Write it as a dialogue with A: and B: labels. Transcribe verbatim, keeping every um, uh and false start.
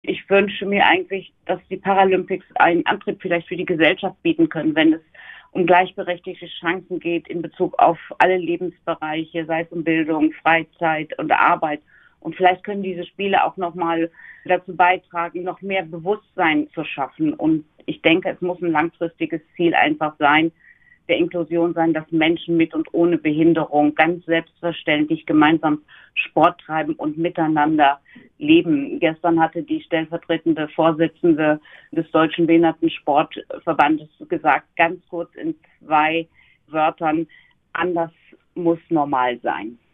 A: Ich wünsche mir eigentlich, dass die Paralympics einen Antrieb vielleicht für die Gesellschaft bieten können, wenn es um gleichberechtigte Chancen geht in Bezug auf alle Lebensbereiche, sei es um Bildung, Freizeit und Arbeit. Und vielleicht können diese Spiele auch nochmal dazu beitragen, noch mehr Bewusstsein zu schaffen. Und ich denke, es muss ein langfristiges Ziel einfach sein, der Inklusion sein, dass Menschen mit und ohne Behinderung ganz selbstverständlich gemeinsam Sport treiben und miteinander leben. Gestern hatte die stellvertretende Vorsitzende des Deutschen Behindertensportverbandes gesagt, ganz kurz in zwei Wörtern, anders muss normal sein.